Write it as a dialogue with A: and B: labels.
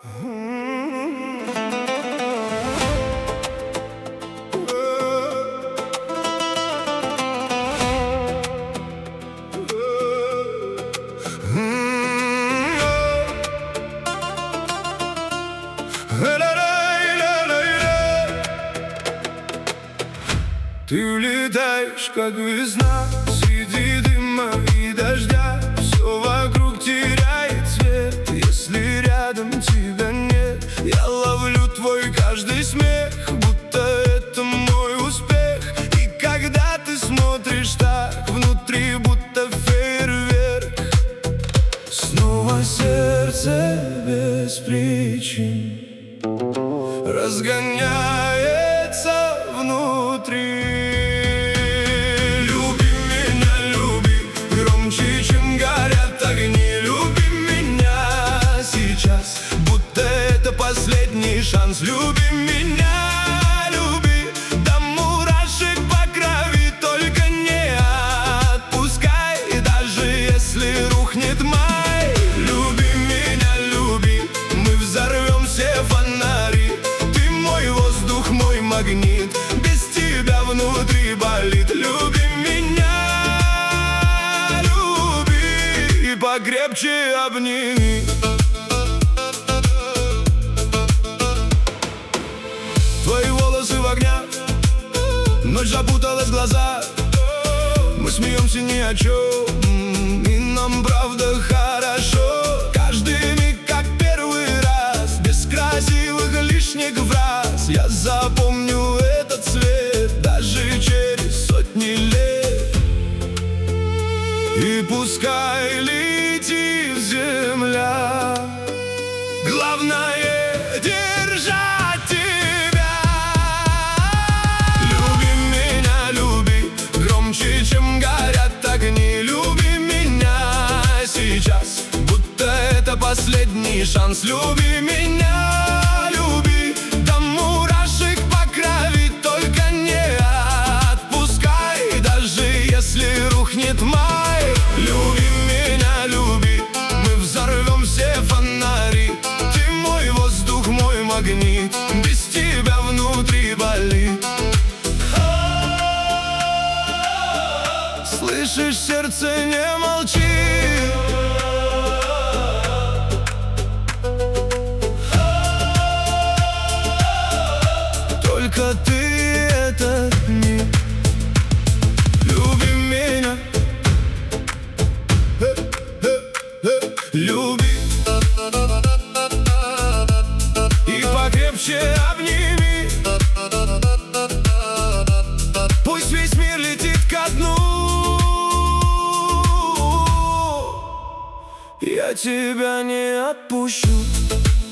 A: Ты улетаешь, как весна, среди дыма и дождя. Все вокруг теряет цвет, если рядом тебя нет. Я ловлю твой каждый смех, будто это мой успех. И когда ты смотришь так, внутри будто фейерверк. Снова сердце без причин разгоняется внутри. Последний шанс, люби меня, люби до мурашек по крови, только не отпускай, даже если рухнет май. Люби меня, люби, мы взорвем все фонари. Ты мой воздух, мой магнит, без тебя внутри болит. Люби меня, люби и покрепче обними. Твои волосы в огнях, ночь запуталась в глазах. Мы смеемся ни о чем, и нам правда хорошо. Каждый миг как первый раз, без красивых лишних фраз. Я запомню этот цвет даже через сотни лет. И пускай летит земля, главное держать тебя. Чем горят огни, люби меня сейчас, будто это последний шанс. Люби меня, люби до мурашек по крови, только не отпускай, даже если рухнет май. Люби меня, люби, мы взорвем все фонари. Ты мой воздух, мой магнит, без тебя внутри болит. Слышишь, сердце не молчит. Только ты этот миг. Люби меня, люби и покрепче обними. Пусть весь мир летит ко дну, я тебя не отпущу.